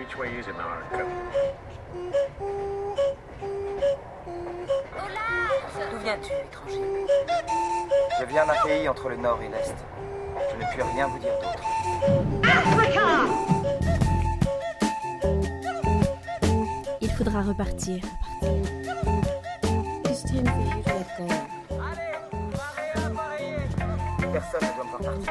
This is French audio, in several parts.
Which way is America? D'où viens-tu, étranger? Je viens d'un pays entre le nord et l'est. Je ne puis rien vous dire d'autre. Il faudra repartir. It's time for you to let go. Personne ne doit me voir partir.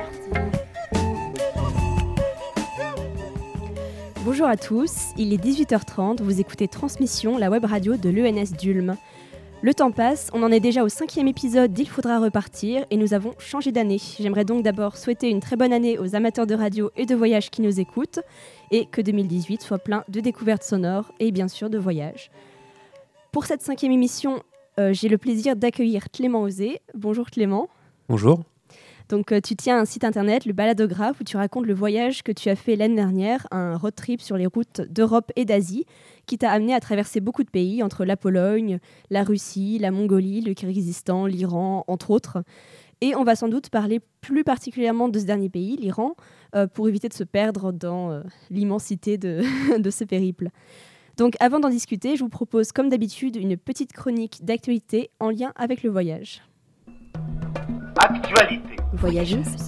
Bonjour à tous, il est 18h30, vous écoutez Transmission, la web radio de l'ENS d'Ulm. Le temps passe, on en est déjà au 5e épisode d'Il faudra repartir et nous avons changé d'année. J'aimerais donc d'abord souhaiter une très bonne année aux amateurs de radio et de voyage qui nous écoutent et que 2018 soit plein de découvertes sonores et bien sûr de voyages. Pour cette 5e émission, j'ai le plaisir d'accueillir Clément Osé. Bonjour Clément. Bonjour. Donc tu tiens un site internet, le Baladographe, où tu racontes le voyage que tu as fait l'année dernière, un road trip sur les routes d'Europe et d'Asie, qui t'a amené à traverser beaucoup de pays, entre la Pologne, la Russie, la Mongolie, le Kirghizistan, l'Iran, entre autres. Et on va sans doute parler plus particulièrement de ce dernier pays, l'Iran, pour éviter de se perdre dans l'immensité de ce périple. Donc avant d'en discuter, je vous propose comme d'habitude une petite chronique d'actualité en lien avec le voyage. Actualité. Voyageuse.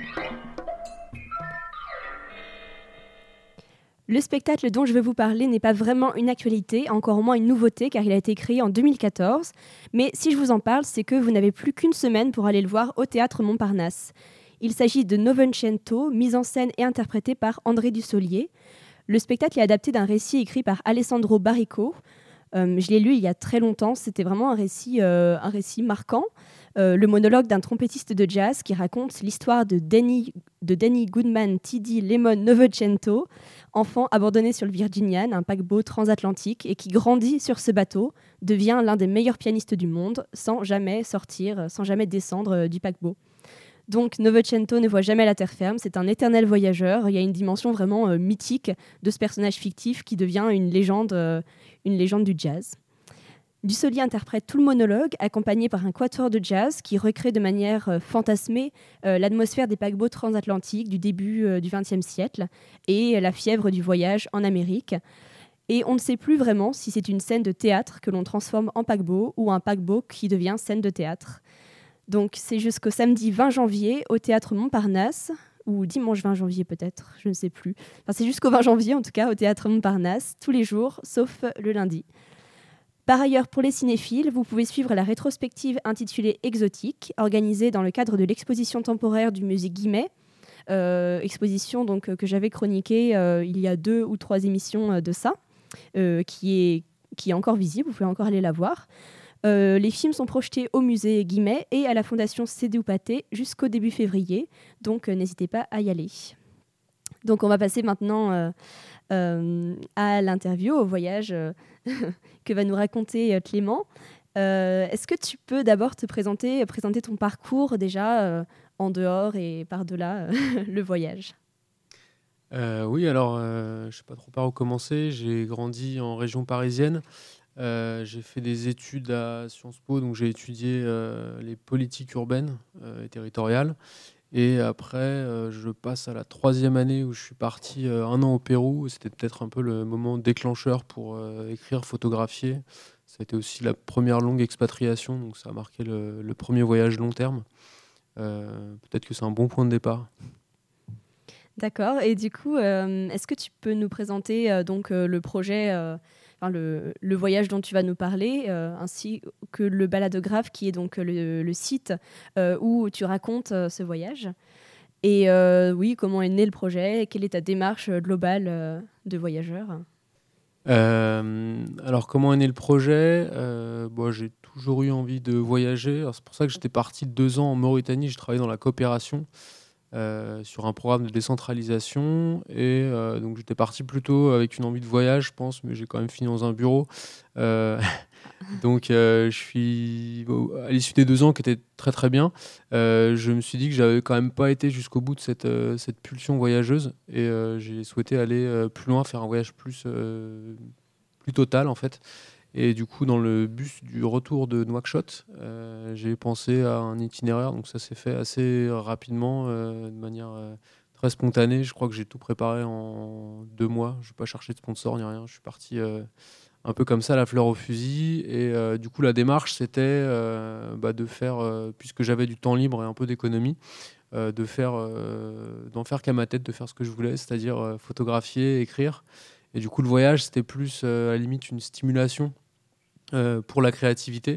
Le spectacle dont je vais vous parler n'est pas vraiment une actualité, encore moins une nouveauté, car il a été créé en 2014. Mais si je vous en parle, c'est que vous n'avez plus qu'une semaine pour aller le voir au Théâtre Montparnasse. Il s'agit de Novecento, mise en scène et interprété par André Dussolier. Le spectacle est adapté d'un récit écrit par Alessandro Baricco. Je l'ai lu il y a très longtemps, c'était vraiment un récit marquant. Le monologue d'un trompettiste de jazz qui raconte l'histoire de Danny Goodman T.D. Lemon Novecento, enfant abandonné sur le Virginian, un paquebot transatlantique, et qui grandit sur ce bateau, devient l'un des meilleurs pianistes du monde, sans jamais descendre du paquebot. Donc Novecento ne voit jamais la terre ferme, c'est un éternel voyageur, il y a une dimension vraiment mythique de ce personnage fictif qui devient une légende du jazz. Dussolier interprète tout le monologue, accompagné par un quatuor de jazz qui recrée de manière fantasmée l'atmosphère des paquebots transatlantiques du début du XXe siècle et la fièvre du voyage en Amérique. Et on ne sait plus vraiment si c'est une scène de théâtre que l'on transforme en paquebot ou un paquebot qui devient scène de théâtre. Donc c'est jusqu'au samedi 20 janvier au Théâtre Montparnasse, ou dimanche 20 janvier peut-être, je ne sais plus. Enfin, c'est jusqu'au 20 janvier en tout cas au Théâtre Montparnasse, tous les jours, sauf le lundi. Par ailleurs, pour les cinéphiles, vous pouvez suivre la rétrospective intitulée Exotique, organisée dans le cadre de l'exposition temporaire du musée Guimet, exposition donc, que j'avais chroniquée il y a 2 ou 3 émissions de ça, qui est encore visible, vous pouvez encore aller la voir. Les films sont projetés au musée Guimet et à la fondation Sédou-Pathé jusqu'au début février, donc n'hésitez pas à y aller. Donc on va passer maintenant à l'interview, au voyage que va nous raconter Clément. Est-ce que tu peux d'abord te présenter ton parcours déjà en dehors et par-delà le voyage? Oui, alors je ne sais pas trop par où commencer. J'ai grandi en région parisienne. J'ai fait des études à Sciences Po, donc j'ai étudié les politiques urbaines et territoriales. Et après, je passe à la 3e année où je suis parti 1 an au Pérou. C'était peut-être un peu le moment déclencheur pour écrire, photographier. Ça a été aussi la première longue expatriation, donc ça a marqué le premier voyage long terme. Peut-être que c'est un bon point de départ. D'accord. Et du coup, est-ce que tu peux nous présenter le projet, le voyage dont tu vas nous parler, ainsi que le Baladographe, qui est donc le site où tu racontes ce voyage. Et oui, comment est né le projet? Quelle est ta démarche globale de voyageur? Alors, comment est né le projet? J'ai toujours eu envie de voyager. Alors, c'est pour ça que j'étais parti 2 ans en Mauritanie. J'ai travaillé dans la coopération sur un programme de décentralisation. Et donc, j'étais parti plutôt avec une envie de voyage, je pense, mais j'ai quand même fini dans un bureau. Donc, je suis à l'issue des 2 ans qui étaient très très bien. Je me suis dit que j'avais quand même pas été jusqu'au bout de cette pulsion voyageuse et j'ai souhaité aller plus loin, faire un voyage plus total en fait. Et du coup, dans le bus du retour de Nouakchott, j'ai pensé à un itinéraire. Donc ça s'est fait assez rapidement, de manière très spontané. Je crois que j'ai tout préparé en 2 mois. Je n'ai pas cherché de sponsor ni rien. Je suis parti un peu comme ça, la fleur au fusil. Et du coup, la démarche, c'était de faire, puisque j'avais du temps libre et un peu d'économie, d'en faire qu'à ma tête, de faire ce que je voulais, c'est-à-dire photographier, écrire. Et du coup, le voyage, c'était plus à la limite une stimulation pour la créativité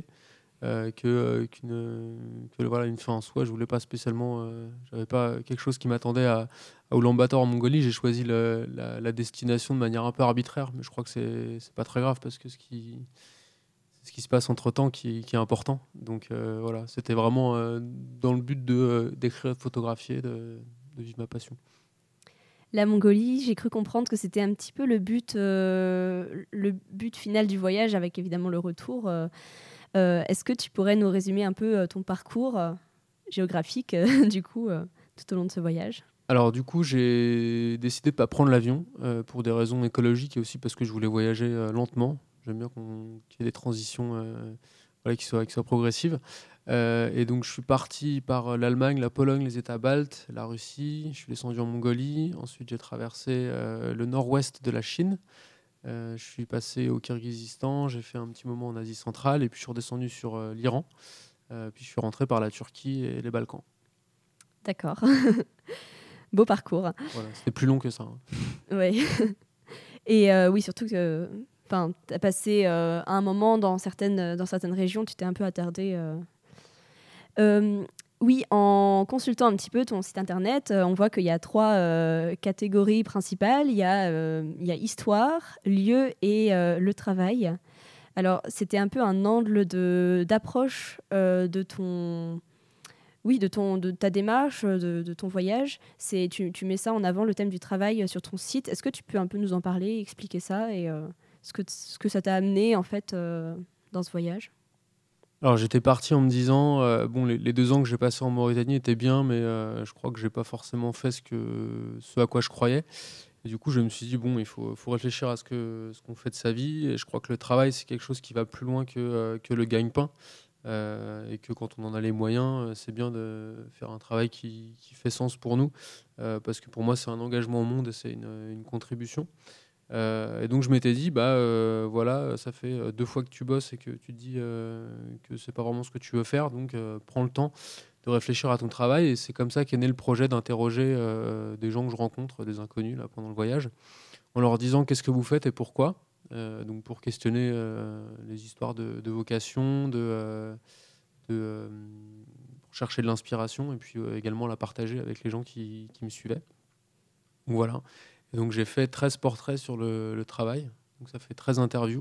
une fin en soi. Je voulais pas spécialement, j'avais pas quelque chose qui m'attendait à Ulaanbaatar en Mongolie. J'ai choisi la destination de manière un peu arbitraire, mais je crois que c'est pas très grave parce que ce qui se passe entre temps qui est important. Donc voilà, c'était vraiment dans le but d'écrire, de photographier, de vivre ma passion. La Mongolie, j'ai cru comprendre que c'était un petit peu le but final du voyage, avec évidemment le retour. Est-ce que tu pourrais nous résumer un peu ton parcours géographique, du coup, tout au long de ce voyage ? Alors du coup, j'ai décidé de ne pas prendre l'avion pour des raisons écologiques et aussi parce que je voulais voyager lentement. J'aime bien qu'il y ait des transitions qui soient progressives. Et donc je suis parti par l'Allemagne, la Pologne, les États baltes, la Russie. Je suis descendu en Mongolie. Ensuite, j'ai traversé le nord-ouest de la Chine. Je suis passé au Kirghizistan. J'ai fait un petit moment en Asie centrale. Et puis je suis redescendu sur l'Iran. Puis je suis rentré par la Turquie et les Balkans. D'accord. Beau parcours. Voilà, c'était plus long que ça. Oui. Et oui, surtout que tu as passé un moment dans certaines régions, tu t'es un peu attardé. Oui, en consultant un petit peu ton site internet, on voit qu'il y a 3 catégories principales. Il y a histoire, lieu et le travail. Alors, c'était un peu un angle d'approche de ta démarche, de ton voyage. Tu mets ça en avant, le thème du travail, sur ton site. Est-ce que tu peux un peu nous en parler, expliquer ça et ce que ça t'a amené en fait dans ce voyage ? Alors j'étais parti en me disant, les 2 ans que j'ai passés en Mauritanie étaient bien, mais je crois que j'ai pas forcément fait ce à quoi je croyais. Et du coup, je me suis dit, il faut réfléchir à ce qu'on fait de sa vie. Et je crois que le travail, c'est quelque chose qui va plus loin que le gagne-pain. Et que quand on en a les moyens, c'est bien de faire un travail qui fait sens pour nous. Parce que pour moi, c'est un engagement au monde et c'est une contribution. Et donc je m'étais dit, ça fait 2 fois que tu bosses et que tu te dis que c'est pas vraiment ce que tu veux faire, donc prends le temps de réfléchir à ton travail. Et c'est comme ça qu'est né le projet d'interroger des gens que je rencontre, des inconnus là, pendant le voyage, en leur disant qu'est-ce que vous faites et pourquoi. Donc pour questionner les histoires de vocation, pour chercher de l'inspiration et puis également la partager avec les gens qui me suivaient. Donc voilà. Et donc j'ai fait 13 portraits sur le travail, donc ça fait 13 interviews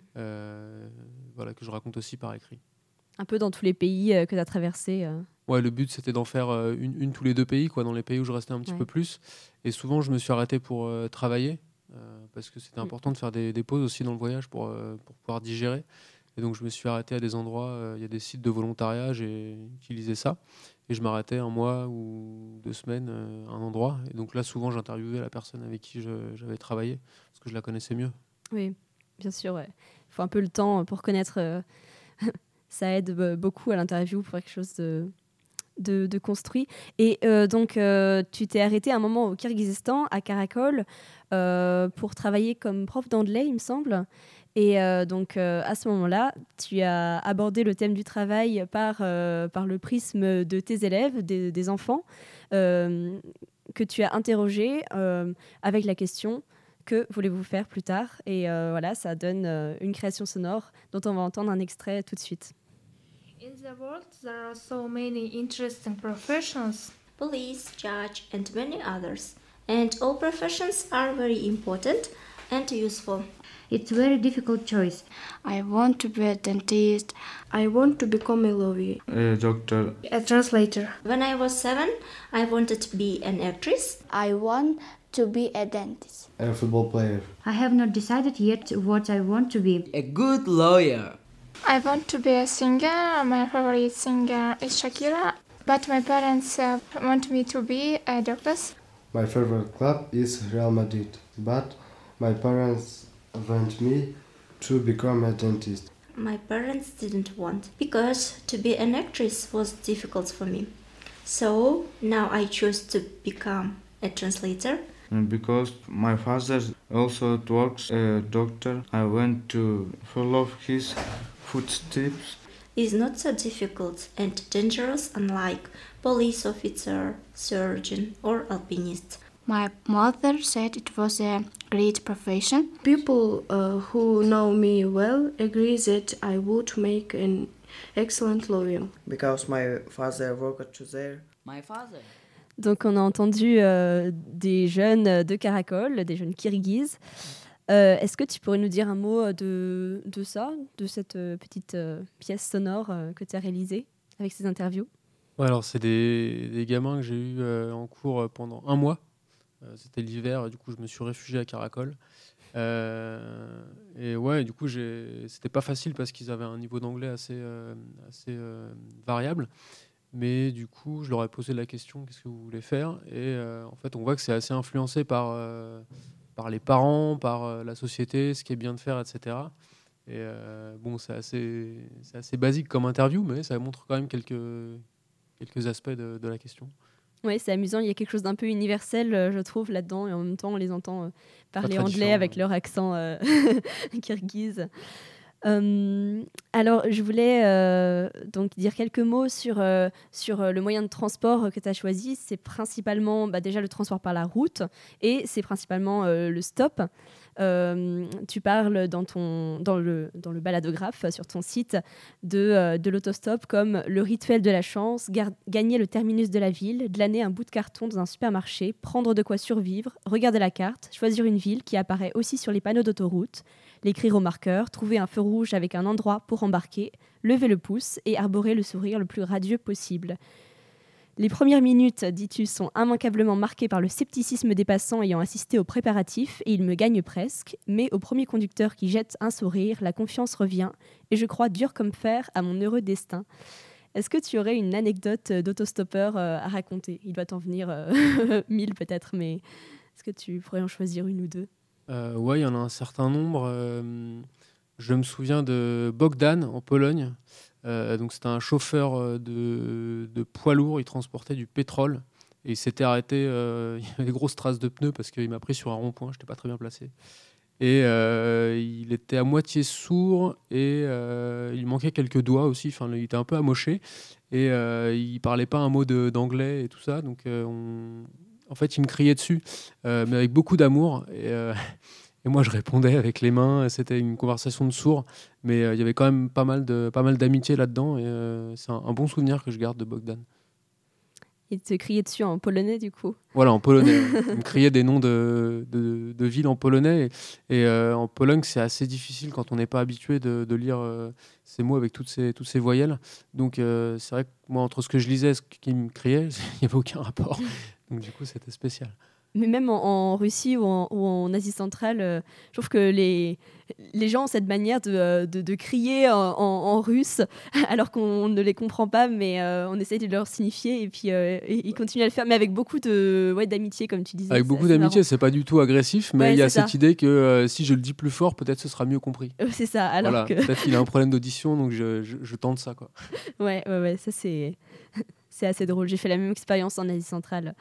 que je raconte aussi par écrit. Un peu dans tous les pays que tu as traversés. Ouais, le but c'était d'en faire une tous les 2 pays, dans les pays où je restais un petit peu plus. Et souvent je me suis arrêté pour travailler, parce que c'était important de faire des pauses aussi dans le voyage pour pouvoir digérer. Et donc je me suis arrêté à des endroits, il y a des sites de volontariat, j'ai utilisé ça. Et je m'arrêtais 1 mois ou 2 semaines à un endroit. Et donc là, souvent, j'interviewais la personne avec qui j'avais travaillé, parce que je la connaissais mieux. Oui, bien sûr. Ouais. Il faut un peu le temps pour connaître. Ça aide beaucoup à l'interview pour quelque chose de construit. Et donc, tu t'es arrêté un moment au Kirghizistan, à Karakol, pour travailler comme prof d'anglais, il me semble. Et donc, à ce moment-là, tu as abordé le thème du travail par le prisme de tes élèves, des enfants, que tu as interrogés avec la question « Que voulez-vous faire plus tard ?» Et ça donne une création sonore dont on va entendre un extrait tout de suite. In the world, there are so many interesting professions. Police, judge, and many others. And all professions are very important and useful. It's a very difficult choice. I want to be a dentist. I want to become a lawyer. A doctor. A translator. When I was 7, I wanted to be an actress. I want to be a dentist. A football player. I have not decided yet what I want to be. A good lawyer. I want to be a singer. My favorite singer is Shakira. But my parents want me to be a doctor. My favorite club is Real Madrid. But my parents want me to become a dentist. My parents didn't want, because to be an actress was difficult for me. So now I chose to become a translator. And because my father also works a doctor, I want to follow his footsteps. Is not so difficult and dangerous unlike police officer, surgeon or alpinist. My mother said it was a great profession. People who know me well agree that I would make an excellent lawyer. Because my father worked there. My father. Donc on a entendu des jeunes de Karakol, des jeunes kirghizes. Est-ce que tu pourrais nous dire un mot de ça, de cette petite pièce sonore que tu as réalisée avec ces interviews? Ouais, alors c'est des gamins que j'ai eus en cours pendant un mois. C'était l'hiver, du coup je me suis réfugié à Karakol. Et ouais, du coup c'était pas facile parce qu'ils avaient un niveau d'anglais assez variable. Mais du coup, je leur ai posé la question, qu'est-ce que vous voulez faire? Et en fait, on voit que c'est assez influencé par les parents, par la société, ce qui est bien de faire, etc. Et bon, c'est assez basique comme interview, mais ça montre quand même quelques aspects de la question. Oui, c'est amusant, il y a quelque chose d'un peu universel, je trouve, là-dedans, et en même temps, on les entend parler anglais avec leur accent kirghize. Alors, je voulais donc dire quelques mots sur le moyen de transport que tu as choisi. C'est principalement déjà le transport par la route et c'est principalement le stop. Tu parles dans le baladographe sur ton site de l'autostop comme le rituel de la chance, gagner le terminus de la ville, glaner un bout de carton dans un supermarché, prendre de quoi survivre, regarder la carte, choisir une ville qui apparaît aussi sur les panneaux d'autoroute, l'écrire au marqueur, trouver un feu rouge avec un endroit pour embarquer, lever le pouce et arborer le sourire le plus radieux possible. Les premières minutes, dis-tu, sont immanquablement marquées par le scepticisme des passants ayant assisté aux préparatifs et ils me gagnent presque, mais au premier conducteur qui jette un sourire, la confiance revient et je crois dur comme fer à mon heureux destin. Est-ce que tu aurais une anecdote d'autostoppeur à raconter? Il doit t'en venir 1000 peut-être, mais est-ce que tu pourrais en choisir une ou deux? Ouais, il y en a un certain nombre. Je me souviens de Bogdan en Pologne. Donc c'était un chauffeur de poids lourd. Il transportait du pétrole et il s'était arrêté. Il y avait des grosses traces de pneus parce qu'il m'a pris sur un rond-point. Je n'étais pas très bien placé. Et il était à moitié sourd et il manquait quelques doigts aussi. Enfin, il était un peu amoché et il parlait pas un mot d'anglais et tout ça. Donc en fait, il me criait dessus, mais avec beaucoup d'amour. Et moi, je répondais avec les mains. C'était une conversation de sourds. Mais il y avait quand même pas mal d'amitié là-dedans. Et c'est un bon souvenir que je garde de Bogdan. Il te criait dessus en polonais, du coup? Voilà, en polonais. Il me criait des noms de villes en polonais. Et en Pologne, c'est assez difficile quand on n'est pas habitué de lire ces mots avec toutes ces voyelles. Donc, c'est vrai que moi, entre ce que je lisais et ce qu'il me criait, il n'y avait aucun rapport. Donc du coup, c'était spécial. Mais même en Russie ou en Asie centrale, je trouve que les gens ont cette manière de crier en russe alors qu'on ne les comprend pas, mais on essaie de leur signifier et puis ils continuent à le faire, mais avec beaucoup d'amitié, comme tu disais. Avec beaucoup d'amitié, c'est pas du tout agressif, mais il y a cette idée que si je le dis plus fort, peut-être ce sera mieux compris. C'est ça, alors voilà, que... peut-être qu'il a un problème d'audition, donc je tente ça, quoi. Ouais, ça c'est assez drôle. J'ai fait la même expérience en Asie centrale.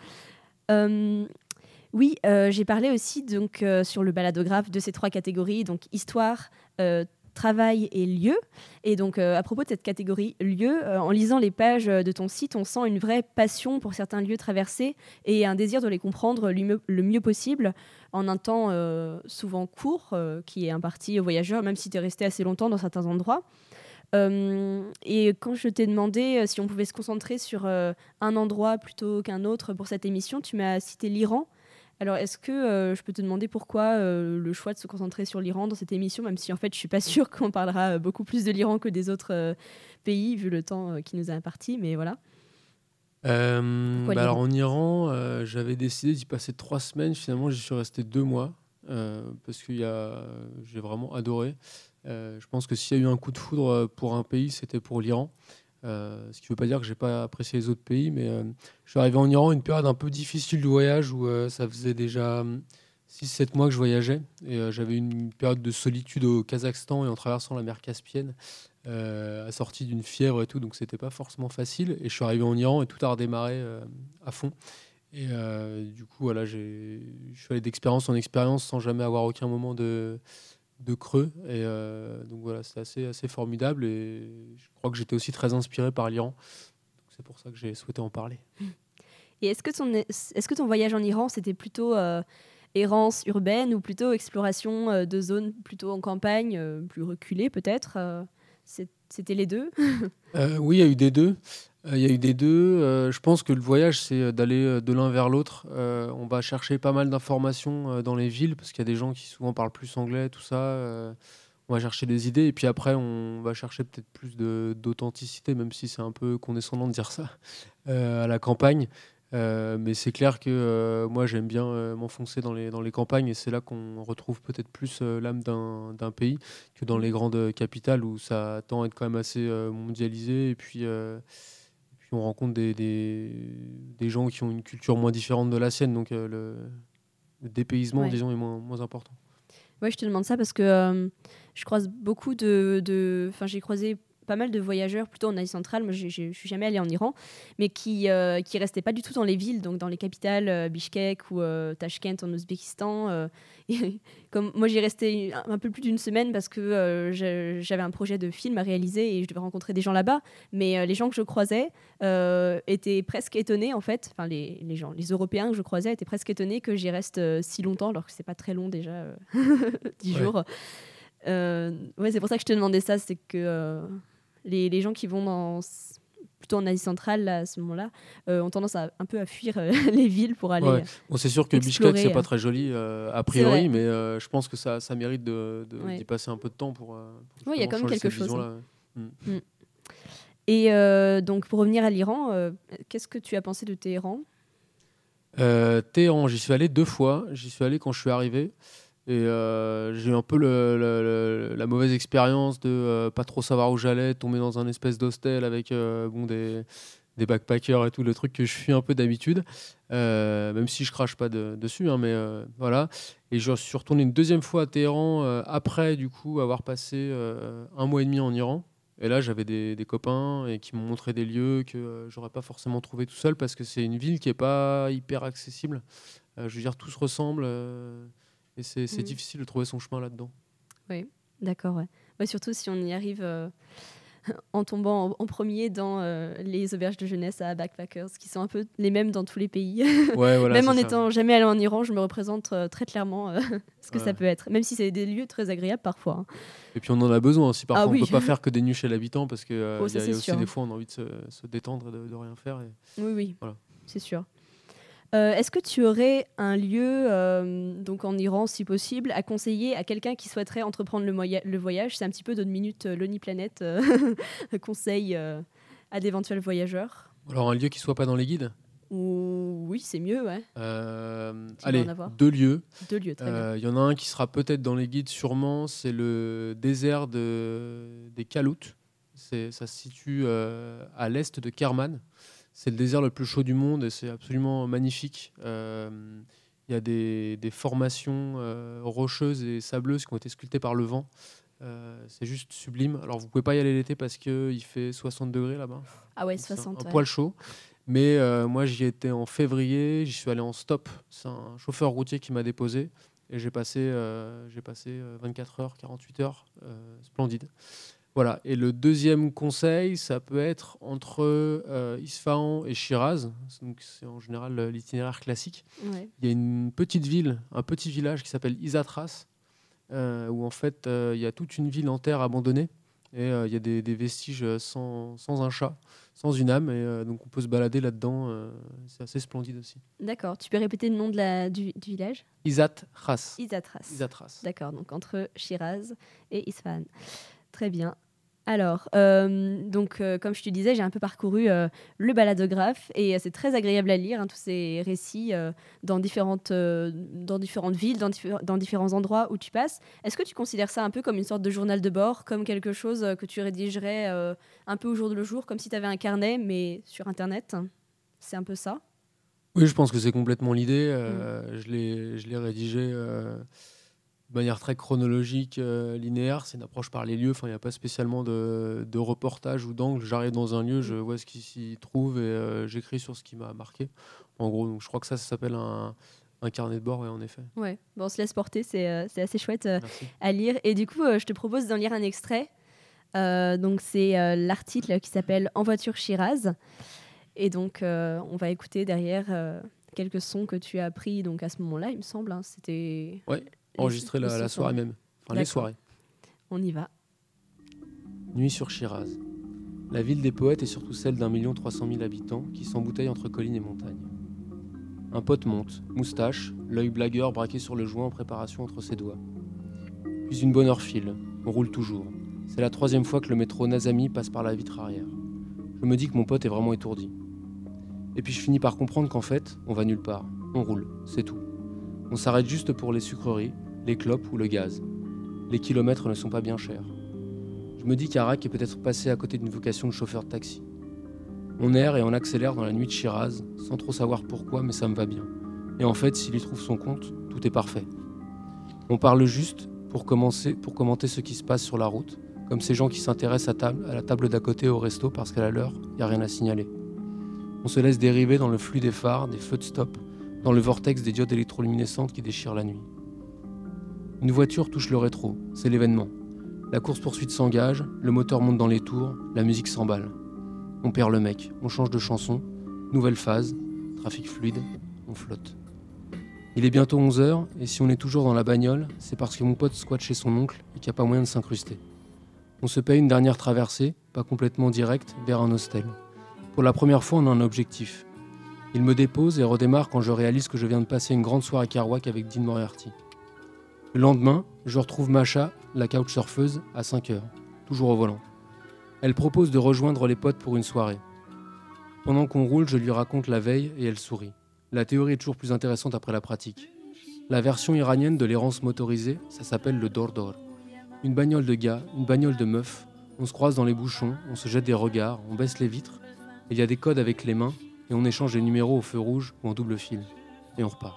Oui, j'ai parlé aussi donc, sur le baladographe de ces 3 catégories, donc histoire, travail et lieu. Et donc à propos de cette catégorie lieu, en lisant les pages de ton site, on sent une vraie passion pour certains lieux traversés et un désir de les comprendre le mieux possible en un temps souvent court qui est imparti aux voyageurs, même si tu es resté assez longtemps dans certains endroits. Et quand je t'ai demandé si on pouvait se concentrer sur un endroit plutôt qu'un autre pour cette émission, tu m'as cité l'Iran. Alors, est-ce que je peux te demander pourquoi le choix de se concentrer sur l'Iran dans cette émission, même si en fait je suis pas sûre qu'on parlera beaucoup plus de l'Iran que des autres pays, vu le temps qui nous est imparti, mais voilà. Alors en Iran, j'avais décidé d'y passer 3 semaines. Finalement, j'y suis resté 2 mois parce que j'ai vraiment adoré. Je pense que s'il y a eu un coup de foudre pour un pays, c'était pour l'Iran. Ce qui ne veut pas dire que je n'ai pas apprécié les autres pays, mais je suis arrivé en Iran, une période un peu difficile du voyage où ça faisait déjà 6-7 mois que je voyageais. Et j'avais une période de solitude au Kazakhstan et en traversant la mer Caspienne, assortie d'une fièvre et tout, donc ce n'était pas forcément facile. Et je suis arrivé en Iran et tout a redémarré à fond. Et du coup, voilà, je suis allé d'expérience en expérience sans jamais avoir aucun moment de creux. Et donc voilà, c'était assez formidable. Et je crois que j'étais aussi très inspiré par l'Iran. Donc c'est pour ça que j'ai souhaité en parler. Et est-ce que ton voyage en Iran, c'était plutôt errance urbaine ou plutôt exploration de zones plutôt en campagne, plus reculées peut-être c'était les deux? Oui, il y a eu des deux. Je pense que le voyage, c'est d'aller de l'un vers l'autre. On va chercher pas mal d'informations dans les villes, parce qu'il y a des gens qui souvent parlent plus anglais, tout ça. On va chercher des idées, et puis après, on va chercher peut-être plus d'authenticité, même si c'est un peu condescendant de dire ça, à la campagne. Mais c'est clair que moi, j'aime bien m'enfoncer dans les campagnes, et c'est là qu'on retrouve peut-être plus l'âme d'un pays que dans les grandes capitales, où ça tend à être quand même assez mondialisé. Et puis on rencontre des gens qui ont une culture moins différente de la sienne, donc le dépaysement, Ouais. disons, est moins important. Ouais, je te demande ça parce que je croise beaucoup Enfin, j'ai croisé pas mal de voyageurs plutôt en Asie centrale. Moi, je suis jamais allée en Iran, mais qui restaient pas du tout dans les villes, donc dans les capitales, Bishkek ou Tashkent en Ouzbékistan. Et comme moi, j'y restais un peu plus d'une semaine parce que j'avais un projet de film à réaliser et je devais rencontrer des gens là-bas. Mais les gens que je croisais étaient presque étonnés, en fait. Enfin, les Européens que je croisais étaient presque étonnés que j'y reste si longtemps, alors que c'est pas très long déjà, 10 Ouais. jours. Ouais, c'est pour ça que je te demandais ça, c'est que les gens qui vont plutôt en Asie centrale là, à ce moment-là ont tendance un peu à fuir les villes pour aller Ouais. Bon, c'est sûr que explorer. Bishkek, c'est pas très joli a C'est priori, vrai. mais je pense que ça mérite Ouais. d'y passer un peu de temps pour Ouais, il y a justement quand même changer quelque cette chose, vision-là. Mm. Et donc, pour revenir à l'Iran, qu'est-ce que tu as pensé de Téhéran? Téhéran, j'y suis allé 2 fois. J'y suis allé quand je suis arrivé. Et j'ai eu un peu la mauvaise expérience de pas trop savoir où j'allais, tomber dans un espèce d'hostel avec des backpackers et tout, le truc que je suis un peu d'habitude, même si je crache pas dessus, hein, mais voilà. Et je suis retourné une deuxième fois à Téhéran après, du coup, avoir passé 1 mois et demi en Iran. Et là, j'avais des copains et qui m'ont montré des lieux que j'aurais pas forcément trouvé tout seul, parce que c'est une ville qui est pas hyper accessible. Je veux dire, tout se ressemble. Et c'est difficile de trouver son chemin là-dedans. Oui, d'accord. Ouais. Ouais, surtout si on y arrive en tombant en premier dans les auberges de jeunesse à Backpackers, qui sont un peu les mêmes dans tous les pays. Ouais, voilà, Même c'est en ça. n'étant jamais allé en Iran, je me représente très clairement ce que Ouais. ça peut être, même si c'est des lieux très agréables parfois. Hein. Et puis on en a besoin aussi. Parfois, Ah oui. on peut pas faire que des nuits chez l'habitant, parce que Oh, y ça, a c'est aussi sûr. des fois on a envie de se détendre et de rien faire. Et Oui, voilà. c'est sûr. Est-ce que tu aurais un lieu, donc en Iran si possible, à conseiller à quelqu'un qui souhaiterait entreprendre le voyage? C'est un petit peu notre minute Lonely Planet conseil à d'éventuels voyageurs. Alors un lieu qui soit pas dans les guides. Ou oui, c'est mieux, ouais. Tu dois Allez, en avoir. 2 lieux. 2 lieux, très bien. Il y en a un qui sera peut-être dans les guides sûrement, c'est le désert des Kaloutes. Ça se situe à l'est de Kerman. C'est le désert le plus chaud du monde et c'est absolument magnifique. Il y a des formations rocheuses et sableuses qui ont été sculptées par le vent. C'est juste sublime. Alors vous pouvez pas y aller l'été parce qu'il fait 60 degrés là-bas. Ah ouais, Donc, c'est 60. un Ouais. poil chaud. Mais moi j'y étais en février, j'y suis allé en stop. C'est un chauffeur routier qui m'a déposé et j'ai passé 24 heures, 48 heures, splendide. Voilà. Et le deuxième conseil, ça peut être entre Isfahan et Shiraz. Donc c'est en général l'itinéraire classique. Ouais. Il y a une petite ville, un petit village qui s'appelle Izatras, où en fait il y a toute une ville en terre abandonnée et il y a des vestiges sans un chat, sans une âme, et donc on peut se balader là-dedans. C'est assez splendide aussi. D'accord. Tu peux répéter le nom du village? Izatras. Izatras. D'accord. Donc entre Shiraz et Isfahan. Très bien. Alors, donc, comme je te disais, j'ai un peu parcouru le baladographe et c'est très agréable à lire, hein, tous ces récits dans différentes villes, dans différents endroits où tu passes. Est-ce que tu considères ça un peu comme une sorte de journal de bord, comme quelque chose que tu rédigerais un peu au jour le jour, comme si tu avais un carnet, mais sur Internet? C'est un peu ça? Oui, je pense que c'est complètement l'idée. Je l'ai rédigé de manière très chronologique, linéaire. C'est une approche par les lieux. Enfin, il n'y a pas spécialement de reportage ou d'angle. J'arrive dans un lieu, je vois ce qui s'y trouve et j'écris sur ce qui m'a marqué. En gros, donc, je crois que ça s'appelle un carnet de bord, ouais, en effet. Ouais, bon, on se laisse porter, c'est assez chouette Merci. à lire. Et du coup, je te propose d'en lire un extrait. Donc, c'est l'article qui s'appelle En voiture Shiraz. Et donc, on va écouter derrière quelques sons que tu as pris donc, à ce moment-là, il me semble. Hein. C'était enregistré la soirée même. Enfin, les soirées. On y va. Nuit sur Shiraz. La ville des poètes est surtout celle d'1 300 000 habitants qui s'embouteillent entre collines et montagnes. Un pote monte, moustache, l'œil blagueur braqué sur le joint en préparation entre ses doigts. Puis une bonne heure file, on roule toujours. C'est la 3e fois que le métro Nazami passe par la vitre arrière. Je me dis que mon pote est vraiment étourdi. Et puis je finis par comprendre qu'en fait, on va nulle part. On roule, c'est tout. On s'arrête juste pour les sucreries, les clopes ou le gaz. Les kilomètres ne sont pas bien chers. Je me dis qu'Arak est peut-être passé à côté d'une vocation de chauffeur de taxi. On erre et on accélère dans la nuit de Shiraz, sans trop savoir pourquoi, mais ça me va bien. Et en fait, s'il y trouve son compte, tout est parfait. On parle juste pour commenter ce qui se passe sur la route, comme ces gens qui s'intéressent à la table d'à côté au resto parce qu'à l'heure, il n'y a rien à signaler. On se laisse dériver dans le flux des phares, des feux de stop, dans le vortex des diodes électroluminescentes qui déchirent la nuit. Une voiture touche le rétro, c'est l'événement. La course-poursuite s'engage, le moteur monte dans les tours, la musique s'emballe. On perd le mec, on change de chanson, nouvelle phase, trafic fluide, on flotte. Il est bientôt 11h, et si on est toujours dans la bagnole, c'est parce que mon pote squatte chez son oncle et qu'il n'y a pas moyen de s'incruster. On se paye une dernière traversée, pas complètement directe, vers un hostel. Pour la première fois, on a un objectif. Il me dépose et redémarre quand je réalise que je viens de passer une grande soirée Kerouac avec Dean Moriarty. Le lendemain, je retrouve Macha, la couchsurfeuse, à 5h, toujours au volant. Elle propose de rejoindre les potes pour une soirée. Pendant qu'on roule, je lui raconte la veille et elle sourit. La théorie est toujours plus intéressante après la pratique. La version iranienne de l'errance motorisée, ça s'appelle le dor-dor. Une bagnole de gars, une bagnole de meufs, on se croise dans les bouchons, on se jette des regards, on baisse les vitres, il y a des codes avec les mains et on échange les numéros au feu rouge ou en double fil. Et on repart.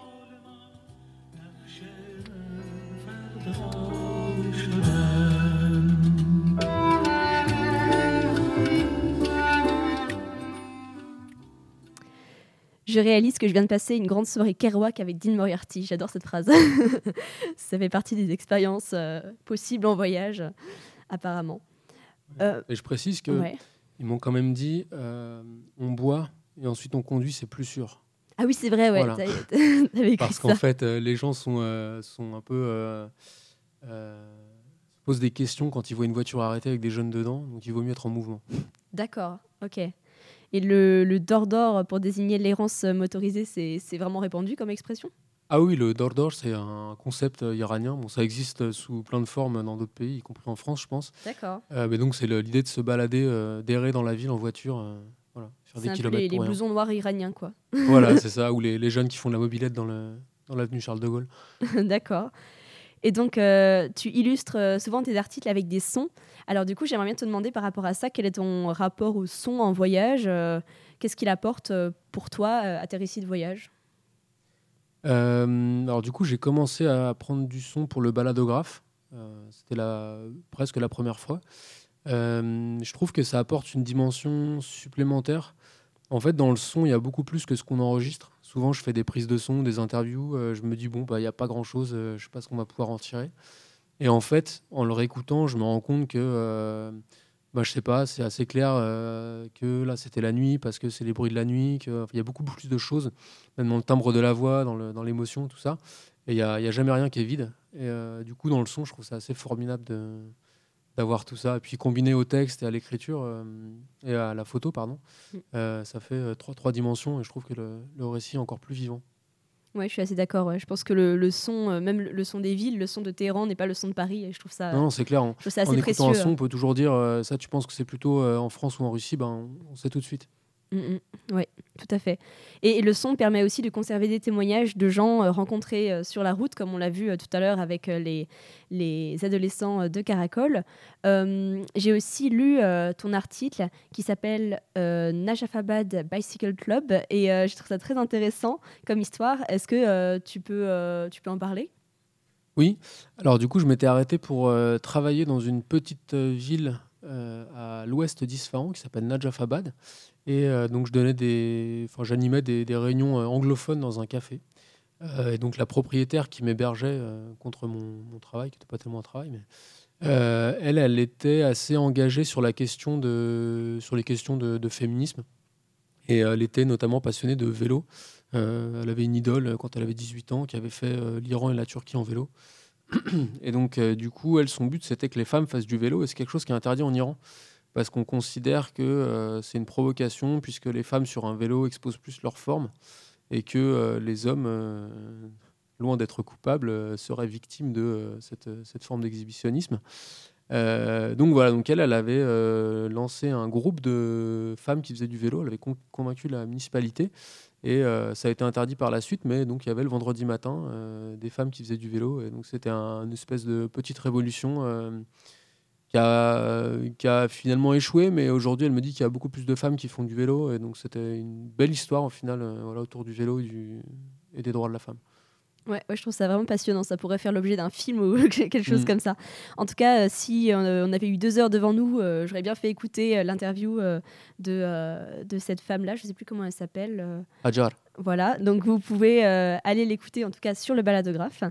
Je réalise que je viens de passer une grande soirée Kerouac avec Dean Moriarty. J'adore cette phrase. Ça fait partie des expériences possibles en voyage, apparemment. Et je précise qu'ils m'ont quand même dit on boit et ensuite on conduit, c'est plus sûr. Ah oui, c'est vrai, ouais. Voilà. T'avais écrit parce ça. qu'en fait, les gens sont un peu... se posent des questions quand ils voient une voiture arrêtée avec des jeunes dedans, donc il vaut mieux être en mouvement. D'accord, ok. Et le dor-dor pour désigner l'errance motorisée, c'est vraiment répandu comme expression ? Ah oui, le dor-dor, c'est un concept iranien. Bon, ça existe sous plein de formes dans d'autres pays, y compris en France, je pense. D'accord. Mais donc, c'est l'idée de se balader, d'errer dans la ville en voiture, voilà, faire C'est des un kilomètres peu les pour rien. blousons noirs iraniens, quoi. Voilà, c'est ça, ou les jeunes qui font de la mobilette dans l'avenue Charles de Gaulle. D'accord. Et donc, tu illustres souvent tes articles avec des sons. Alors du coup, j'aimerais bien te demander par rapport à ça, quel est ton rapport au son en voyage ? Qu'est-ce qu'il apporte pour toi à tes récits de voyage ? Alors du coup, j'ai commencé à prendre du son pour le baladographe. C'était presque la première fois. Je trouve que ça apporte une dimension supplémentaire. En fait, dans le son, il y a beaucoup plus que ce qu'on enregistre. Souvent, je fais des prises de son, des interviews. Je me dis, bon, il n'y a pas grand-chose. Je ne sais pas ce qu'on va pouvoir en tirer. Et en fait, en le réécoutant, je me rends compte que, je sais pas, c'est assez clair que là, c'était la nuit parce que c'est les bruits de la nuit. Il y a beaucoup plus de choses, même dans le timbre de la voix, dans l'émotion, tout ça. Et il n'y a jamais rien qui est vide. Et du coup, dans le son, je trouve ça assez formidable d'avoir tout ça. Et puis combiné au texte et à l'écriture et à la photo, pardon, ça fait trois dimensions et je trouve que le récit est encore plus vivant. Ouais, je suis assez d'accord. Ouais. Je pense que le son, même le son des villes, le son de Téhéran n'est pas le son de Paris. Et je trouve ça. Non, c'est clair. Je trouve ça assez en écoutant précieux. Un son, on peut toujours dire ça. Tu penses que c'est plutôt en France ou en Russie ? On sait tout de suite. Oui, tout à fait. Et le son permet aussi de conserver des témoignages de gens rencontrés sur la route, comme on l'a vu tout à l'heure avec les adolescents de Caracol. J'ai aussi lu ton article qui s'appelle Najafabad Bicycle Club et je trouve ça très intéressant comme histoire. Est-ce que tu peux en parler ? Oui, alors du coup, je m'étais arrêté pour travailler dans une petite ville à l'ouest d'Isfahan qui s'appelle Najafabad. Et donc, j'animais des réunions anglophones dans un café. Et donc, la propriétaire qui m'hébergeait contre mon travail, qui n'était pas tellement un travail, mais elle était assez engagée sur les questions de féminisme. Et elle était notamment passionnée de vélo. Elle avait une idole quand elle avait 18 ans qui avait fait l'Iran et la Turquie en vélo. Et donc, du coup, son but, c'était que les femmes fassent du vélo. Et c'est quelque chose qui est interdit en Iran. Parce qu'on considère que c'est une provocation, puisque les femmes sur un vélo exposent plus leur forme. Et que les hommes, loin d'être coupables, seraient victimes de cette forme d'exhibitionnisme. Donc voilà, elle avait lancé un groupe de femmes qui faisaient du vélo. Elle avait convaincu la municipalité et ça a été interdit par la suite. Mais donc il y avait le vendredi matin des femmes qui faisaient du vélo et donc c'était une espèce de petite révolution qui a finalement échoué. Mais aujourd'hui, elle me dit qu'il y a beaucoup plus de femmes qui font du vélo et donc c'était une belle histoire au final autour du vélo et des droits de la femme. Ouais, je trouve ça vraiment passionnant. Ça pourrait faire l'objet d'un film ou quelque chose comme ça. En tout cas, si on avait eu 2 heures devant nous, j'aurais bien fait écouter l'interview de cette femme-là. Je ne sais plus comment elle s'appelle. Hajar. Voilà, donc vous pouvez aller l'écouter, en tout cas sur le baladographe.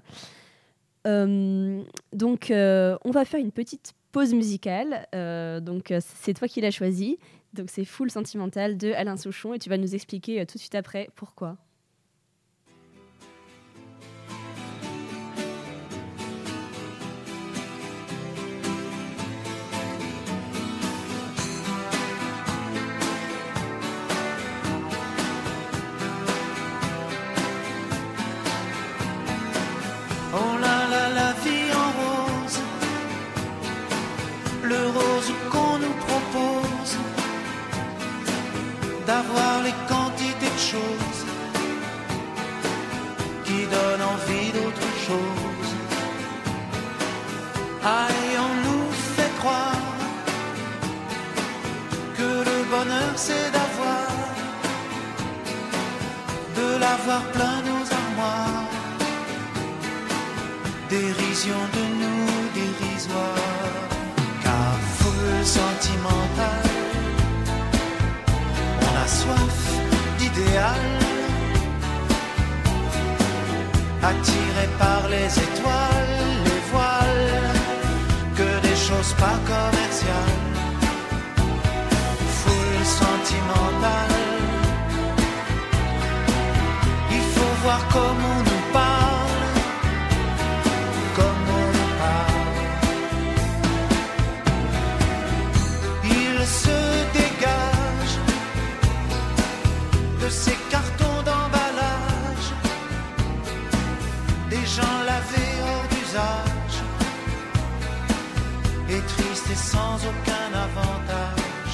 Donc, on va faire une petite pause musicale. Donc, c'est toi qui l'as choisi. Donc, c'est Full Sentimental de Alain Souchon et tu vas nous expliquer tout de suite après pourquoi. Oh là là, la vie en rose, le rose qu'on nous propose, d'avoir les quantités de choses qui donnent envie d'autre chose. Aïe, on nous fait croire que le bonheur c'est de l'avoir plein nos armoires. Dérision de nous dérisoire, car foule sentimentale, on a soif d'idéal, attiré par les étoiles, les voiles, que des choses pas commerciales. Foule sentimentale, il faut voir comment on nous parle. Ces cartons d'emballage, des gens lavés hors d'usage, et tristes et sans aucun avantage.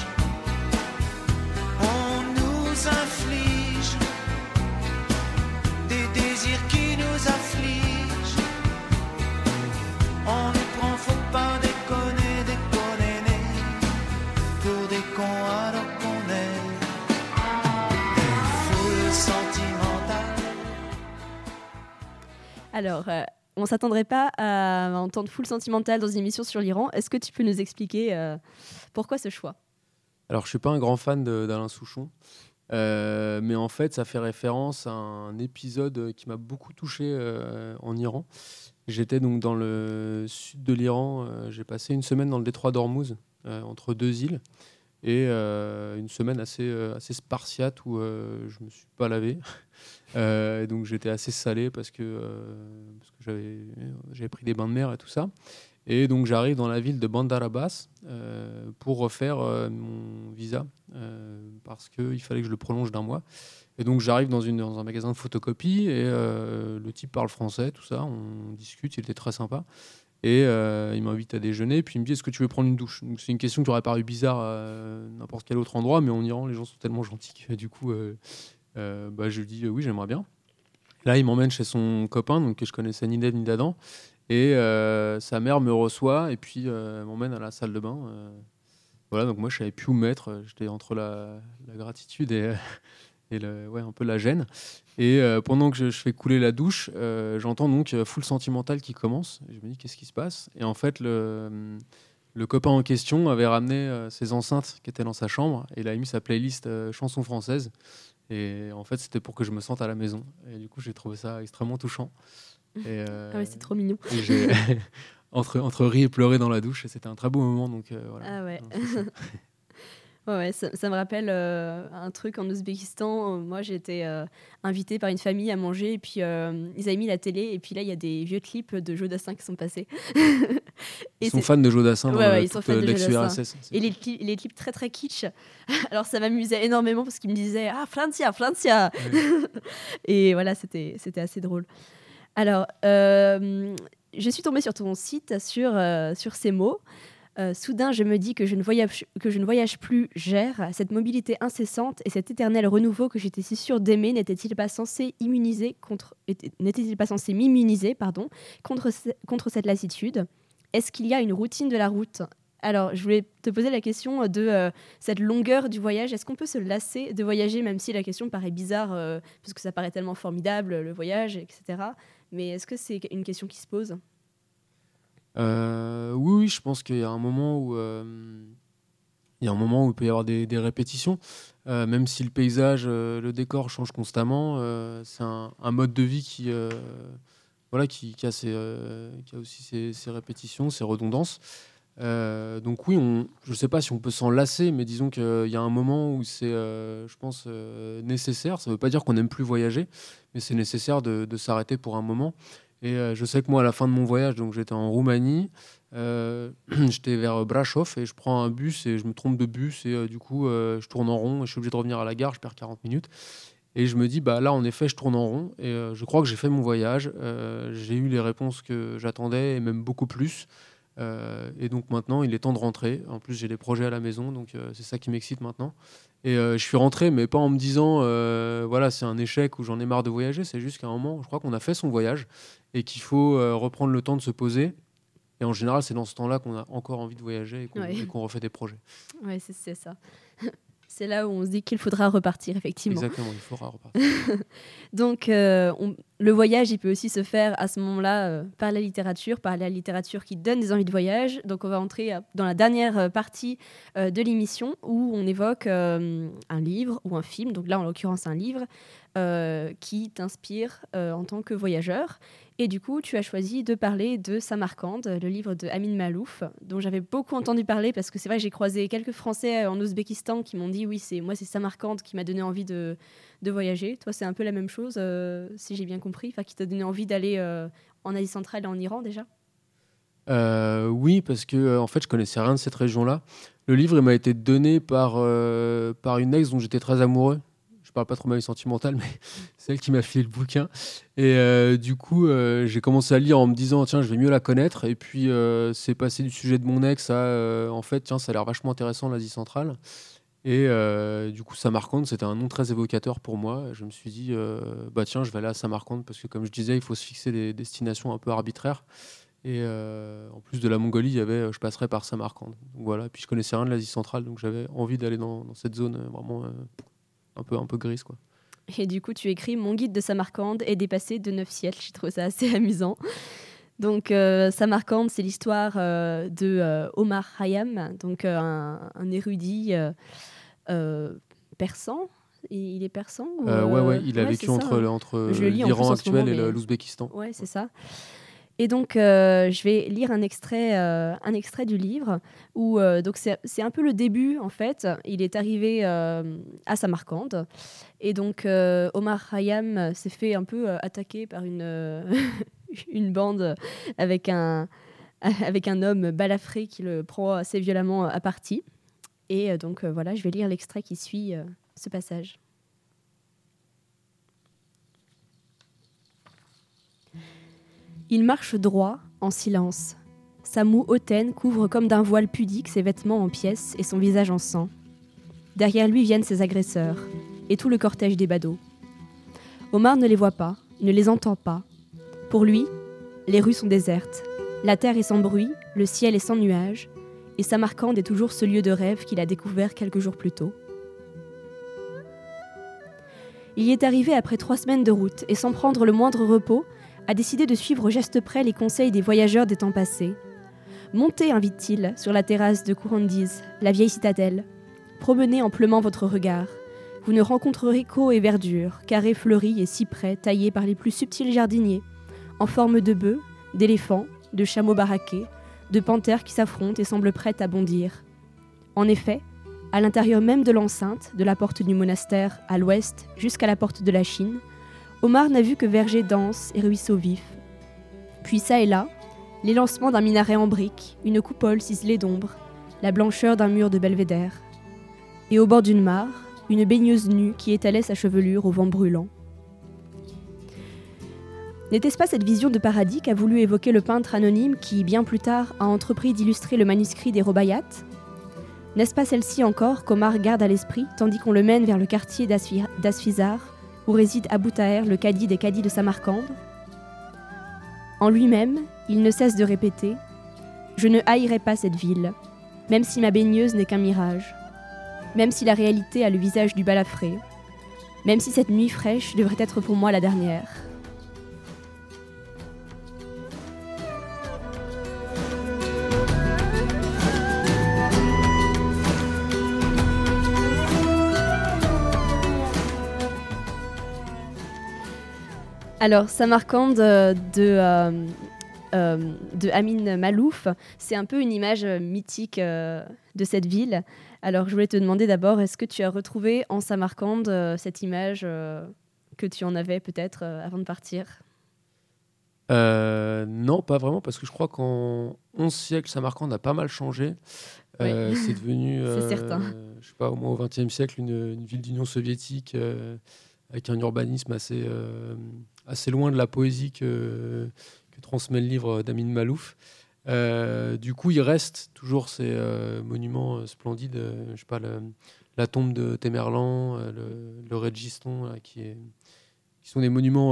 On nous inflige des désirs qui nous affligent. On nous prend, faut pas déconner, déconner, pour des cons alors qu'on est. Alors, on ne s'attendrait pas à entendre Full Sentimental dans une émission sur l'Iran. Est-ce que tu peux nous expliquer pourquoi ce choix ? Alors, je ne suis pas un grand fan d'Alain Souchon, mais en fait, ça fait référence à un épisode qui m'a beaucoup touché en Iran. J'étais donc dans le sud de l'Iran. J'ai passé une semaine dans le détroit d'Ormuz, entre 2 îles, et une semaine assez spartiate où je me suis pas lavé. Et donc j'étais assez salé parce que j'avais pris des bains de mer et tout ça. Et donc j'arrive dans la ville de Bandar Abbas pour refaire mon visa parce qu'il fallait que je le prolonge d'1 mois. Et donc j'arrive dans un magasin de photocopie et le type parle français, tout ça, on discute, il était très sympa. Et il m'invite à déjeuner, puis il me dit est-ce que tu veux prendre une douche ? Donc, c'est une question qui aurait paru bizarre à n'importe quel autre endroit, mais en Iran les gens sont tellement gentils que du coup je lui dis oui, j'aimerais bien. Là il m'emmène chez son copain, donc que je connaissais ni d'Ève ni d'Adam, et sa mère me reçoit et puis m'emmène à la salle de bain. Voilà, donc moi je savais plus où me mettre, j'étais entre la gratitude et un peu la gêne. Et pendant que je fais couler la douche, j'entends donc Full Sentimental qui commence. Et je me dis, qu'est-ce qui se passe ? Et en fait, le copain en question avait ramené ses enceintes qui étaient dans sa chambre et il a mis sa playlist chansons françaises. Et en fait, c'était pour que je me sente à la maison. Et du coup, j'ai trouvé ça extrêmement touchant. Et, ah ouais, c'est trop mignon. Et j'ai entre rire et pleurer dans la douche, et c'était un très beau moment. Donc, voilà. Ah ouais. Ouais, ça me rappelle un truc en Ouzbékistan. Moi, j'ai été invitée par une famille à manger et puis ils avaient mis la télé et puis là, il y a des vieux clips de Joe Dassin qui sont passés. Ils sont fans de Joe Dassin dans ils sont fans de l'ex-URSS. Et les clips très très kitsch. Alors ça m'amusait énormément parce qu'ils me disaient « Ah, Francia !» Ouais. Et voilà, c'était assez drôle. Alors, je suis tombée sur ton site sur ces mots. Soudain, je me dis que je ne voyage plus, gère. Cette mobilité incessante et cet éternel renouveau que j'étais si sûre d'aimer n'était-il pas censé m'immuniser contre cette lassitude ? Est-ce qu'il y a une routine de la route ? Alors, je voulais te poser la question de cette longueur du voyage. Est-ce qu'on peut se lasser de voyager, même si la question paraît bizarre, parce que ça paraît tellement formidable, le voyage, etc. Mais est-ce que c'est une question qui se pose ? Oui, je pense qu'il y a un moment où il peut y avoir des répétitions, même si le paysage, le décor change constamment. C'est un mode de vie qui a aussi ses répétitions, ses redondances. Donc oui, je ne sais pas si on peut s'en lasser, mais disons qu'il y a un moment où c'est, je pense, nécessaire. Ça ne veut pas dire qu'on n'aime plus voyager, mais c'est nécessaire de s'arrêter pour un moment. Et je sais que moi, à la fin de mon voyage, donc j'étais en Roumanie, j'étais vers Brașov et je prends un bus et je me trompe de bus et du coup, je tourne en rond et je suis obligé de revenir à la gare, je perds 40 minutes. Et je me dis, bah là, en effet, je tourne en rond et je crois que j'ai fait mon voyage. J'ai eu les réponses que j'attendais et même beaucoup plus. Et donc maintenant, il est temps de rentrer. En plus, j'ai des projets à la maison, donc c'est ça qui m'excite maintenant. Et je suis rentré, mais pas en me disant, voilà, c'est un échec ou j'en ai marre de voyager. C'est juste qu'à un moment, je crois qu'on a fait son voyage et qu'il faut reprendre le temps de se poser. Et en général, c'est dans ce temps-là qu'on a encore envie de voyager et qu'on refait des projets. Oui, c'est ça. C'est là où on se dit qu'il faudra repartir, effectivement. Exactement, il faudra repartir. Donc, le voyage, il peut aussi se faire à ce moment-là par la littérature qui donne des envies de voyage. Donc, on va entrer dans la dernière partie de l'émission où on évoque un livre ou un film. Donc là, en l'occurrence, un livre qui t'inspire en tant que voyageur. Et du coup, tu as choisi de parler de Samarcande, le livre de Amin Maalouf, dont j'avais beaucoup entendu parler parce que c'est vrai que j'ai croisé quelques Français en Ouzbékistan qui m'ont dit oui, c'est Samarcande qui m'a donné envie de voyager. Toi, c'est un peu la même chose, si j'ai bien compris, qui t'a donné envie d'aller en Asie centrale et en Iran déjà. Oui, parce que en fait, je connaissais rien de cette région-là. Le livre, il m'a été donné par une ex dont j'étais très amoureux. Je parle pas trop de ma vie sentimentale, mais c'est elle qui m'a filé le bouquin. Et du coup, j'ai commencé à lire en me disant, tiens, je vais mieux la connaître. Et puis, c'est passé du sujet de mon ex à, en fait, tiens, ça a l'air vachement intéressant, l'Asie centrale. Et du coup, Samarcande, c'était un nom très évocateur pour moi. Je me suis dit, bah tiens, je vais aller à Samarcande parce que, comme je disais, il faut se fixer des destinations un peu arbitraires. Et en plus de la Mongolie, il y avait, je passerais par Samarcande. Donc voilà. Puis je connaissais rien de l'Asie centrale, donc j'avais envie d'aller dans cette zone vraiment un peu grise, quoi. Et du coup, tu écris « Mon guide de Samarcande est dépassé de 9 siècles ». J'ai trouvé ça assez amusant. Donc, Samarcande, c'est l'histoire de Omar Khayyam, donc un érudit persan. Il est persan Ouais, il a vécu entre l'Iran actuel et l'Ouzbékistan. Ouais, c'est ça. Et donc, je vais lire un extrait du livre où donc c'est un peu le début, en fait. Il est arrivé à Samarcande. Et donc, Omar Khayyam s'est fait un peu attaquer par une bande avec un homme balafré qui le prend assez violemment à partie. Et donc, voilà, je vais lire l'extrait qui suit ce passage. Il marche droit, en silence. Sa moue hautaine couvre comme d'un voile pudique ses vêtements en pièces et son visage en sang. Derrière lui viennent ses agresseurs, et tout le cortège des badauds. Omar ne les voit pas, ne les entend pas. Pour lui, les rues sont désertes, la terre est sans bruit, le ciel est sans nuages, et Samarcande est toujours ce lieu de rêve qu'il a découvert quelques jours plus tôt. Il y est arrivé après 3 semaines de route et sans prendre le moindre repos, a décidé de suivre au geste près les conseils des voyageurs des temps passés. Montez, invite-t-il, sur la terrasse de Courandiz, la vieille citadelle. Promenez en pleumant votre regard. Vous ne rencontrerez qu'eau et verdure, carrés fleuris et cyprès taillés par les plus subtils jardiniers, en forme de bœufs, d'éléphants, de chameaux baraqués, de panthères qui s'affrontent et semblent prêtes à bondir. En effet, à l'intérieur même de l'enceinte, de la porte du monastère à l'ouest jusqu'à la porte de la Chine, Omar n'a vu que vergers denses et ruisseaux vifs. Puis ça et là, l'élancement d'un minaret en briques, une coupole ciselée d'ombre, la blancheur d'un mur de belvédère. Et au bord d'une mare, une baigneuse nue qui étalait sa chevelure au vent brûlant. N'était-ce pas cette vision de paradis qu'a voulu évoquer le peintre anonyme qui, bien plus tard, a entrepris d'illustrer le manuscrit des Robayat ? N'est-ce pas celle-ci encore qu'Omar garde à l'esprit tandis qu'on le mène vers le quartier d'Asfizar, où réside Abou Taher, le cadi des cadis de Samarcande ? En lui-même, il ne cesse de répéter « Je ne haïrai pas cette ville, même si ma baigneuse n'est qu'un mirage, même si la réalité a le visage du balafré, même si cette nuit fraîche devrait être pour moi la dernière. » Alors, Samarcande de Amin Malouf, c'est un peu une image mythique de cette ville. Alors, je voulais te demander d'abord, est-ce que tu as retrouvé en Samarcande cette image que tu en avais peut-être avant de partir ? Non, pas vraiment, parce que je crois qu'en 11 siècles, Samarcande a pas mal changé. Oui. C'est devenu, c'est certain. Je sais pas, au moins au XXe siècle, une ville d'Union soviétique avec un urbanisme assez loin de la poésie que transmet le livre d'Amin Malouf. Du coup, il reste toujours ces monuments splendides. Je sais pas, la tombe de Tamerlan, le Régis-Ton, là, qui sont des monuments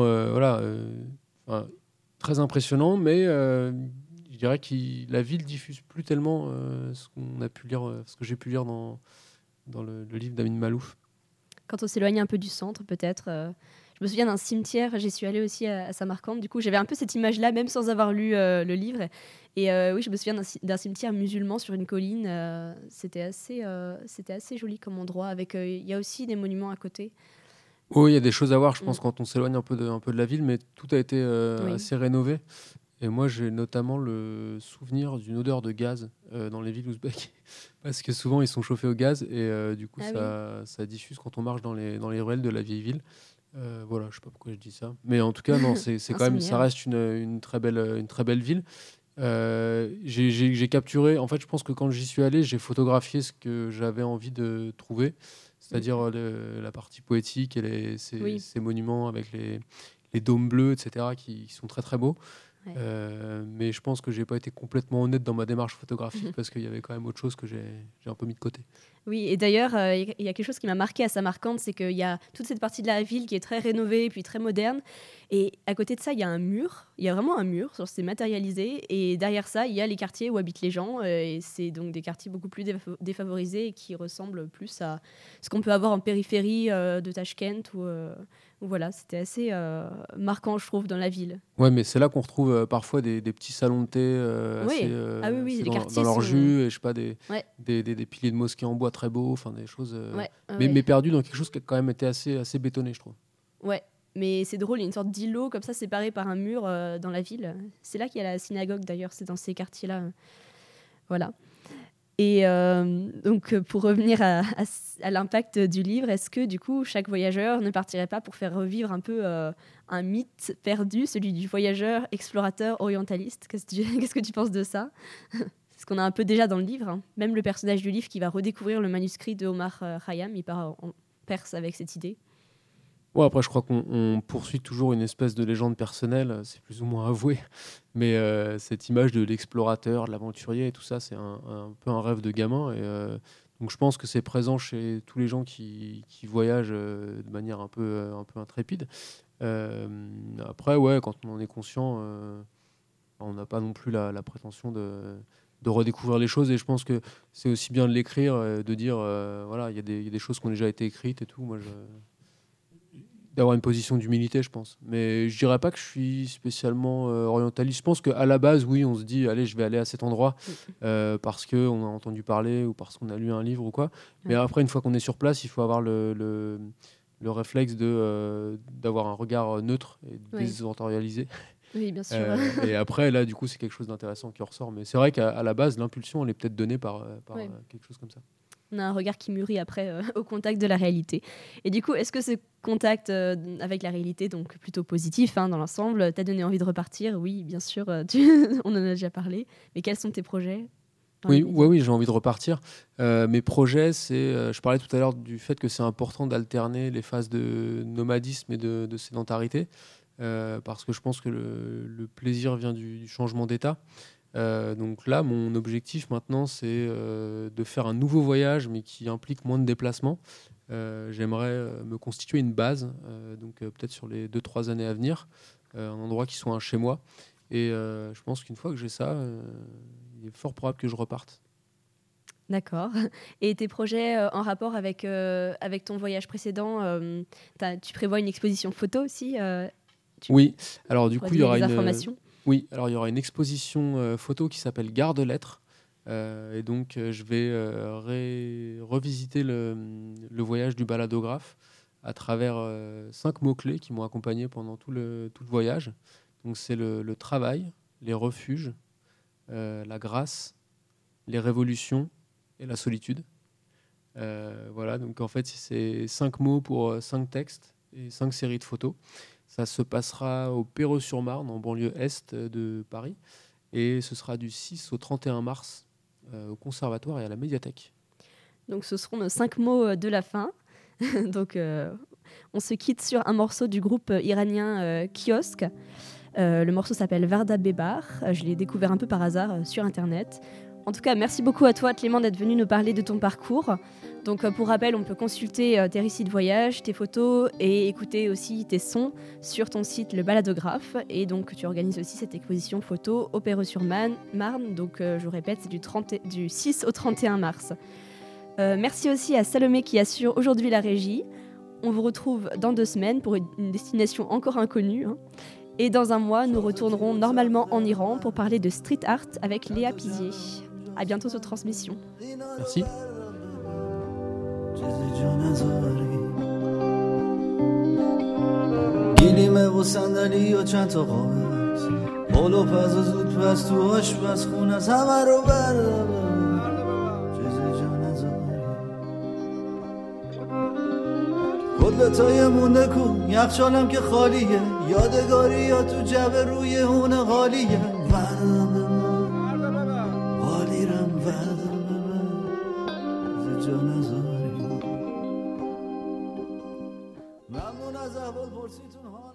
très impressionnants, mais je dirais que la ville diffuse plus tellement ce que j'ai pu lire dans le livre d'Amin Malouf. Quand on s'éloigne un peu du centre, peut-être. Je me souviens d'un cimetière, j'y suis allée aussi à Samarcande. Du coup, j'avais un peu cette image-là, même sans avoir lu le livre. Et oui, je me souviens d'un cimetière musulman sur une colline. C'était assez joli comme endroit. Il y a aussi des monuments à côté. Oui, il y a des choses à voir, je pense, quand on s'éloigne un peu de la ville, mais tout a été assez rénové. Et moi, j'ai notamment le souvenir d'une odeur de gaz dans les villes ouzbèques, parce que souvent, ils sont chauffés au gaz, et du coup, ça diffuse quand on marche dans les ruelles de la vieille ville. Voilà, je sais pas pourquoi je dis ça, mais en tout cas, non, c'est quand même, ça reste une très belle ville. J'ai capturé, en fait, je pense que quand j'y suis allé, j'ai photographié ce que j'avais envie de trouver, c'est-à-dire la partie poétique et ces monuments avec les dômes bleus, etc., qui sont très très beaux. Ouais. Mais je pense que j'ai pas été complètement honnête dans ma démarche photographique parce qu'il y avait quand même autre chose que j'ai un peu mis de côté. Oui, et d'ailleurs, il y a quelque chose qui m'a marqué à Samarcande, c'est qu'il y a toute cette partie de la ville qui est très rénovée et puis très moderne. Et à côté de ça, il y a un mur. Il y a vraiment un mur, c'est matérialisé. Et derrière ça, il y a les quartiers où habitent les gens. Et c'est donc des quartiers beaucoup plus défavorisés et qui ressemblent plus à ce qu'on peut avoir en périphérie de Tashkent ou voilà, c'était assez marquant, je trouve, dans la ville. Ouais, mais c'est là qu'on retrouve parfois des petits salons de thé dans leur jus, et je sais pas, des piliers de mosquée en bois très beaux, enfin des choses, mais perdues dans quelque chose qui a quand même été assez bétonné, je trouve. Ouais, mais c'est drôle, il y a une sorte d'îlot comme ça séparé par un mur dans la ville. C'est là qu'il y a la synagogue d'ailleurs, c'est dans ces quartiers-là. Voilà. Et donc, pour revenir à l'impact du livre, est-ce que, du coup, chaque voyageur ne partirait pas pour faire revivre un peu un mythe perdu, celui du voyageur explorateur orientaliste ? Qu'est-ce que tu penses de ça ? C'est ce qu'on a un peu déjà dans le livre. Hein. Même le personnage du livre qui va redécouvrir le manuscrit de Omar Khayyam, il part en Perse avec cette idée. Ouais, après, je crois qu'on poursuit toujours une espèce de légende personnelle, c'est plus ou moins avoué, mais cette image de l'explorateur, de l'aventurier et tout ça, c'est un peu un rêve de gamin. Et donc, je pense que c'est présent chez tous les gens qui voyagent de manière un peu intrépide. Après, ouais, quand on en est conscient, on n'a pas non plus la prétention de redécouvrir les choses. Et je pense que c'est aussi bien de l'écrire, de dire, voilà, il y a des choses qui ont déjà été écrites et tout. Moi, d'avoir une position d'humilité, je pense. Mais je dirais pas que je suis spécialement orientaliste. Je pense qu'à la base, oui, on se dit, allez, je vais aller à cet endroit parce qu'on a entendu parler ou parce qu'on a lu un livre ou quoi. Mais après, une fois qu'on est sur place, il faut avoir le réflexe d'avoir un regard neutre et désentorialisé. Oui, bien sûr. Et après, là, du coup, c'est quelque chose d'intéressant qui ressort. Mais c'est vrai qu'à la base, l'impulsion, elle est peut-être donnée par quelque chose comme ça. On a un regard qui mûrit après au contact de la réalité. Et du coup, est-ce que ce contact avec la réalité, donc plutôt positif dans l'ensemble, t'a donné envie de repartir? Oui, bien sûr, on en a déjà parlé. Mais quels sont tes projets? Oui, j'ai envie de repartir. Mes projets, je parlais tout à l'heure du fait que c'est important d'alterner les phases de nomadisme et de sédentarité, parce que je pense que le plaisir vient du changement d'état. Donc là, mon objectif maintenant, c'est de faire un nouveau voyage, mais qui implique moins de déplacements. J'aimerais me constituer une base, donc peut-être sur les 2-3 années à venir, un endroit qui soit un chez moi. Et je pense qu'une fois que j'ai ça, il est fort probable que je reparte. D'accord. Et tes projets en rapport avec ton voyage précédent, tu prévois une exposition photo aussi Oui, alors du coup, il y aura il y aura une exposition photo qui s'appelle Gare de Lettres. Et donc, je vais revisiter le voyage du baladographe à travers 5 mots-clés qui m'ont accompagné pendant tout le voyage. Donc, c'est le travail, les refuges, la grâce, les révolutions et la solitude. Voilà, donc en fait, c'est 5 mots pour 5 textes et 5 séries de photos. Ça se passera au Perreux-sur-Marne, en banlieue est de Paris. Et ce sera du 6 au 31 mars au Conservatoire et à la médiathèque. Donc ce seront nos 5 mots de la fin. Donc on se quitte sur un morceau du groupe iranien Kiosk. Le morceau s'appelle Varda Bebar. Je l'ai découvert un peu par hasard sur Internet. En tout cas, merci beaucoup à toi, Clément, d'être venu nous parler de ton parcours. Donc, pour rappel, on peut consulter tes récits de voyage, tes photos et écouter aussi tes sons sur ton site Le Baladographe. Et donc, tu organises aussi cette exposition photo au Perreux-sur-Marne. Donc, je vous répète, c'est du 6 au 31 mars. Merci aussi à Salomé qui assure aujourd'hui la régie. On vous retrouve dans 2 semaines pour une destination encore inconnue. Et dans un mois, nous retournerons normalement en Iran pour parler de street art avec Léa Pizier. À bientôt sur Transmission. Merci. کلبتای مونده کو یخچالم که خالیه یادگاری یا تو جبه روی هونه غالیه وردم به من غالیرم وردم به من ز جا نزاری ممنون از احوال پرسیتون